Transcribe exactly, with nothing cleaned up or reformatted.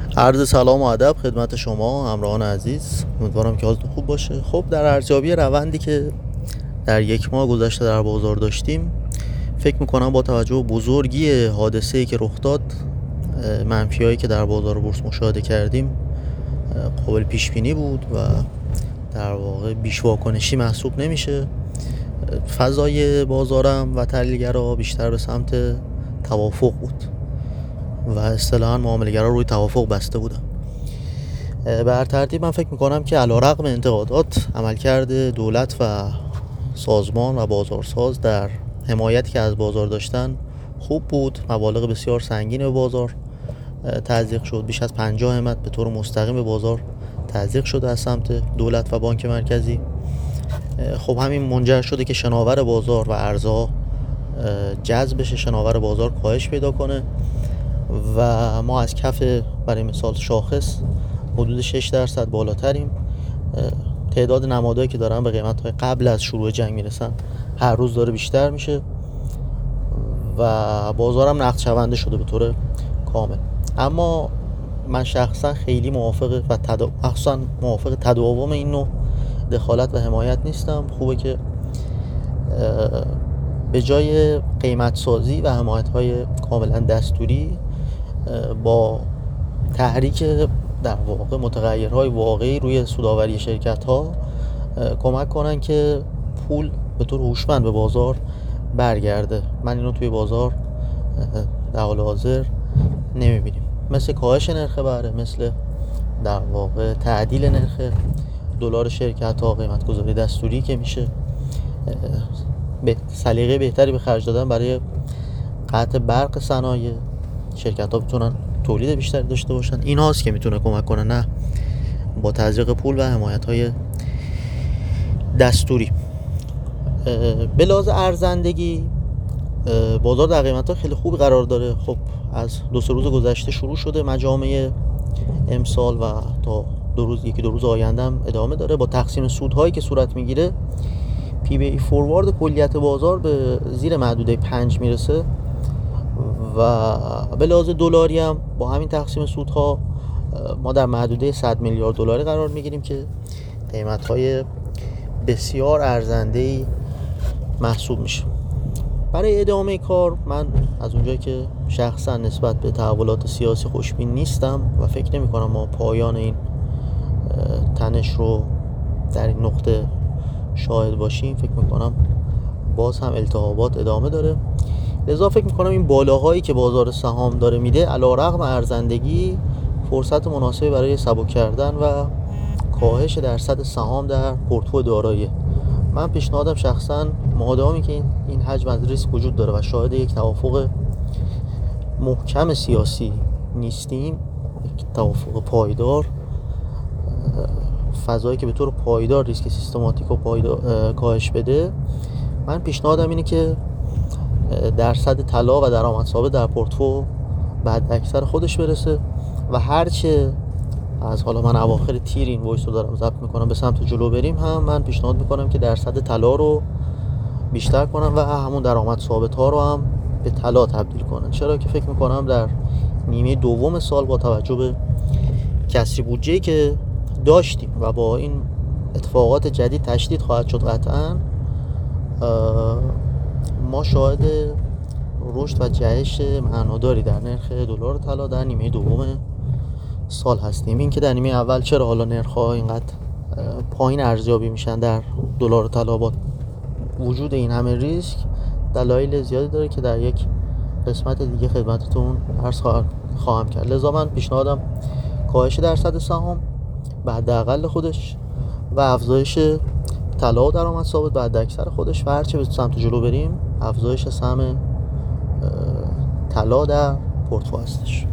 عرض سلام و ادب خدمت شما همراهان عزیز، امیدوارم که حالتون خوب باشه. خب در ارزیابی روندی که در یک ماه گذشته در بازار داشتیم، فکر میکنم با توجه به بزرگی حادثه‌ای که رخ داد، منفی‌هایی که در بازار بورس مشاهده کردیم قابل پیش بینی بود و در واقع بیش واکنشی محسوب نمیشه. فضای بازارم و تحلیلگرا بیشتر به سمت توافق بود و اصطلاحاً معامله‌گرا روی توافق بسته بودن. به هر ترتیب من فکر میکنم که علیرغم انتقادات، عملکرد دولت و سازمان و بازارساز در حمایتی که از بازار داشتن خوب بود. مبالغ بسیار سنگین به بازار تزریق شد، بیش از پنجاه همت به طور مستقیم به بازار تزریق شده از سمت دولت و بانک مرکزی. خب همین منجر شده که شناور بازار و ارزها جذب بشه، شناور بازار کاهش پیدا کنه و ما از کف برای مثال شاخص حدود شش درصد بالاتریم. تعداد نمادهایی که دارن به قیمت‌های قبل از شروع جنگ میرسن هر روز داره بیشتر میشه و بازارم نقد شونده شده به طور کامل. اما من شخصا خیلی موافق و تدا... مخصوصا موافق تداوم این نوع دخالت و حمایت نیستم. خوبه که به جای قیمت سازی و حمایت‌های کاملا دستوری با تحریک در واقع متغیرهای واقعی روی سودآوری شرکت‌ها کمک کنن که پول به طور هوشمند به بازار برگرده. من اینو توی بازار در حال حاضر نمیبینیم، مثل کاهش نرخ بهره، مثل در واقع تعدیل نرخ دلار شرکت‌ها، قیمت گذاری دستوری که میشه، به سلیقه بهتری به خرج دادن برای قطع برق صنایع، شرکت‌ها بتونن تولید بیشتری داشته باشن. این هاست که میتونه کمک کنه، نه با تزریق پول و حمایت‌های دستوری. به لحاظ ارزندگی بازار در قیمت‌ها خیلی خوب قرار داره. خب از دو سه روز گذشته شروع شده مجامع امسال و تا دو روز یکی دو روز آینده هم ادامه داره. با تقسیم سودهایی که صورت میگیره، پی بی ای فوروارد کلیت بازار به زیر محدوده پنج میرسه و به لحاظ دلاری هم با همین تقسیم سودها ما در محدوده صد میلیارد دلاری قرار میگیریم که قیمت‌های بسیار ارزنده‌ای محسوب میشه. برای ادامه کار من از اونجایی که شخصا نسبت به تحولات سیاسی خوشبین نیستم و فکر نمی کنم ما پایان این تنش رو در این نقطه شاهد باشیم، فکر میکنم باز هم التهابات ادامه داره. لذا فکر میکنم این بالاهایی که بازار سهام داره میده علیرغم ارزندگی فرصت مناسبی برای سبک کردن و کاهش درصد سهام در پورتفوی دارایی. من پیشنهادم شخصا مادامی که این حجم از ریسک وجود داره و شاهد یک توافق محکم سیاسی نیستیم، یک توافق پایدار، فضایی که به طور پایدار ریسک سیستماتیک و پایدار کاهش بده، من پیشنهادم اینه که درصد طلا و درآمد ثابت در پورتفوی بعد اکثر خودش برسه و هرچه از حالا من اواخر تیر این وایس رو دارم ضبط میکنم به سمت جلو بریم، هم من پیشنهاد میکنم که درصد طلا رو بیشتر کنم و همون درآمد ثابت ها رو هم به طلا تبدیل کنن. چرا که فکر میکنم در نیمه دوم سال با توجه به کسری بودجه‌ای که داشتیم و با این اتفاقات جدید تشدید خواهد شد قطعاً، ما شاهد رشد و جهش معناداری در نرخ دلار طلا در نیمه دوم سال هستیم. این که در نیمه اول چرا حالا نرخ‌ها اینقدر پایین ارزیابی میشن در دلار طلا با وجود این همه ریسک، دلایل زیادی داره که در یک قسمت دیگه خدمتتون عرض خواهم کرد. لذا من پیشنهادم کاهش درصد سهام به حداقل خودش و افزایش طلا و درآمد ثابت به حداکثر خودش و هرچه به سمت جلو بریم افزایش سهم طلا در پورتفوی هستش.